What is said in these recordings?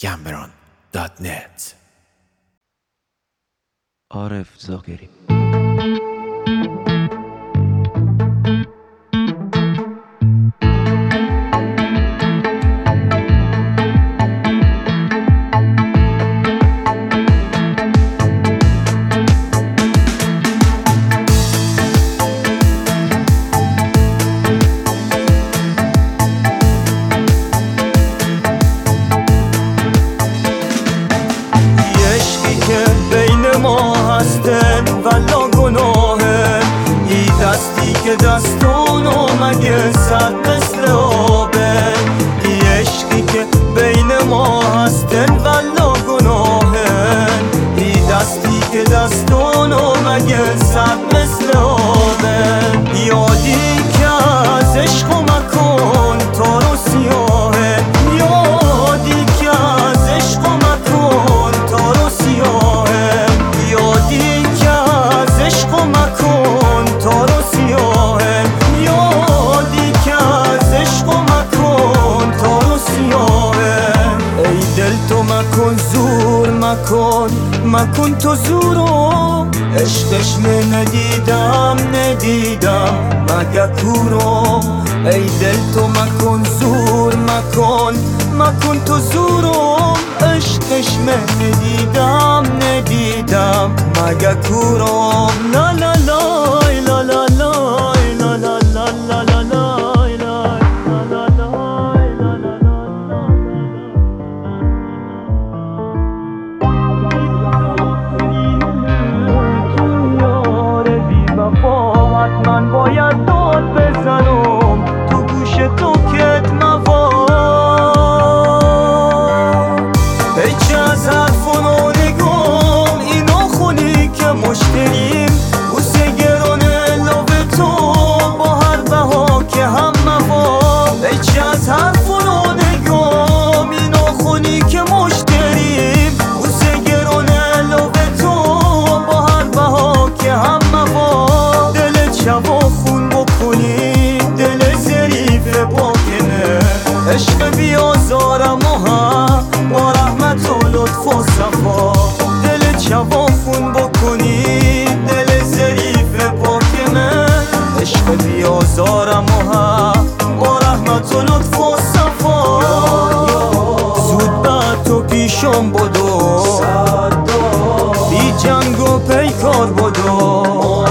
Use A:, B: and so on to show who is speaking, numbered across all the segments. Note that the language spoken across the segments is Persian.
A: gambron.net.
B: عارف زاغری
C: والا گناهه ای دستی که دستانو مگه صد مثل آبه ای عشقی که بین ما هستن والا گناهه ای دستی که دستانو مگه صد مثل آبه یادی که از عشق و مکن تارو سیاهه یادی که از عشق و مکن تارو سیاهه یادی مکن تارو سیاهه یادی که از عشق و مکن تارو سیاهه ای دل تو مکن زور مکن تو زورو عشقش ندیدم مگه کورو ای دل تو مکن زور مکن تو زورو عشقش ندیدم مگه کورو لا لا لا لا لا لا لا لا لا لا من باید داد بزنم تو گوش تو کت مواد ای چه از حرفون و نگم اینو خونی که مشتریم بوسه گرانه لب تو با هر بها که هم مواد ای چه از حرفون و نگم اینو خونی که مشتریم بوسه گرانه لب تو با هر بها که هم مواد شبا خون بکنی دل ظریف باکنه عشق بیازارم و هم با رحمت و لطف و صفا دل شبا خون بکنی دل ظریف باکنه عشق بیازارم و هم با رحمت و لطف و صفا زود بعد تو پیشم بدو بی جنگ و پیکار بدو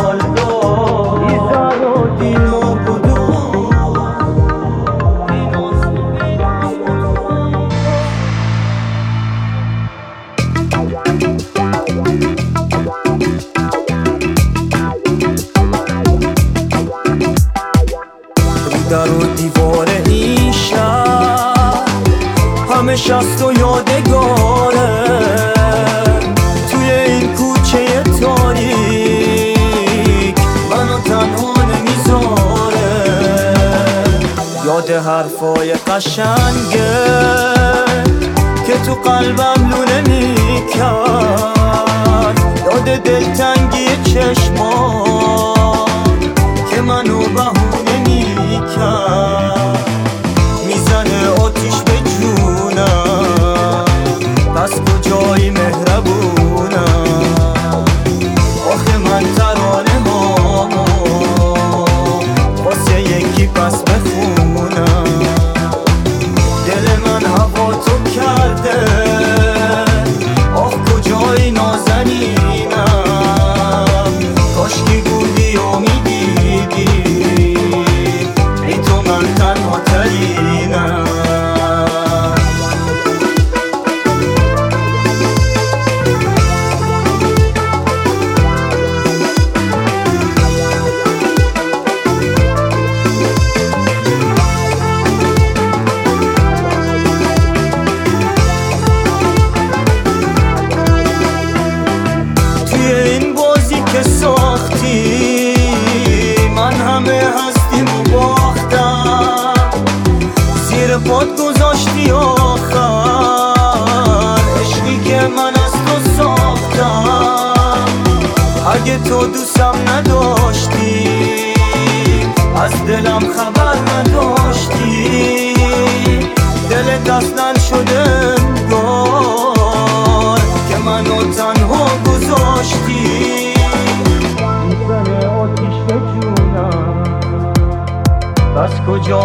C: در و دیوار این شهر همه شست و یادگاره توی این کوچه تاریک منو تنها نمیذاره یاد حرفای قشنگه که تو قلبم لونه میکرد یاد دلتنگی چشمان که منو بهونه میکرد میزنه آتیش به جونم پس کجایی مهربونم آخه من ترانه هامو واسه یکی پس بخونم دل من هوا تو کرده آخ کجایی نازنینم کاشکی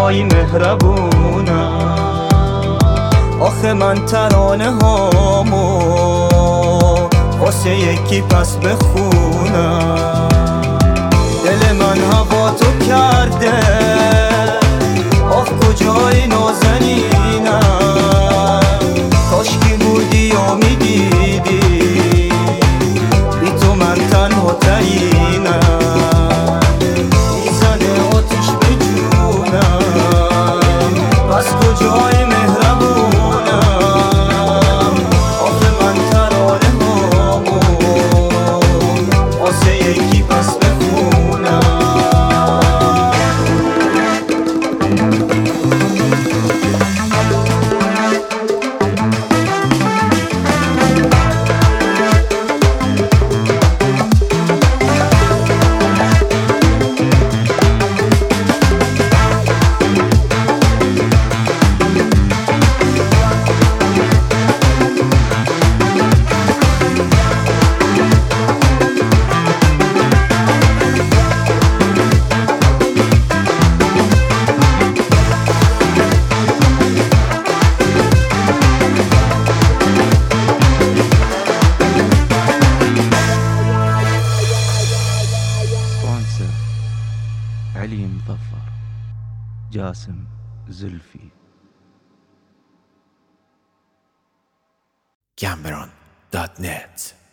C: کجای مهربونم. آخه من ترانه هامو واسه یکی پس بخونم. دل من هوا تو کرده، آخ کجای نازنینم. کاشکی بودی یا میدیدی بی تو من تنها ترینم. میزنه آتیش به جونم، پس کجای مهربونم. آخه من ترانه هامو واسه یکی پس بخونم.
A: علي مظفر، جاسم زلفي.
B: Cameron.net